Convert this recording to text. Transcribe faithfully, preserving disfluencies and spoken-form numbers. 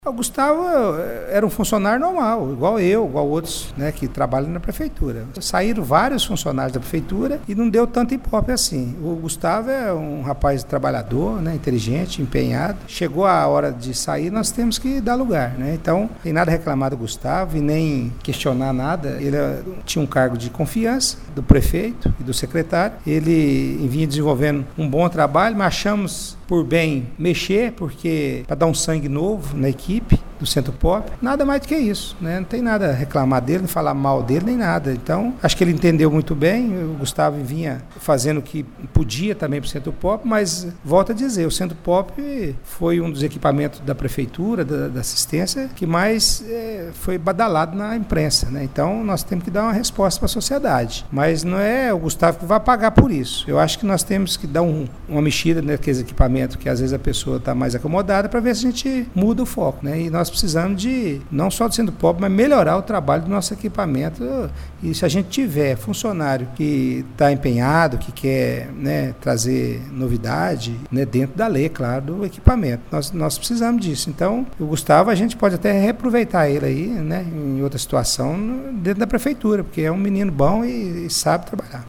O Gustavo era um funcionário normal, igual eu, igual outros, né, que trabalham na prefeitura. Saíram vários funcionários da prefeitura e não deu tanto ibope assim. O Gustavo é um rapaz trabalhador, né, inteligente, empenhado. Chegou a hora de sair, nós temos que dar lugar, né? Então, tem nada a reclamar do Gustavo e nem questionar nada. Ele tinha um cargo de confiança do prefeito e do secretário. Ele vinha desenvolvendo um bom trabalho, mas achamos por bem mexer, porque para dar um sangue novo na equipe do Centro Pop, nada mais do que isso, né? Não tem nada a reclamar dele, não falar mal dele, nem nada. Então, acho que ele entendeu muito bem, o Gustavo vinha fazendo o que podia também para o Centro Pop, mas, volto a dizer, o Centro Pop foi um dos equipamentos da prefeitura, da, da assistência, que mais é, foi badalado na imprensa, né? Então, nós temos que dar uma resposta para a sociedade, mas não é o Gustavo que vai pagar por isso. Eu acho que nós temos que dar um, uma mexida naqueles equipamentos que às vezes a pessoa está mais acomodada, para ver se a gente muda o foco, né? E nós precisamos de, não só do Centro Pop, mas melhorar o trabalho do nosso equipamento. E se a gente tiver funcionário que está empenhado, que quer, né, trazer novidade, né, dentro da lei, claro, do equipamento, nós, nós precisamos disso. Então, o Gustavo, a gente pode até reaproveitar ele aí, né, em outra situação, dentro da prefeitura, porque é um menino bom e, e sabe trabalhar.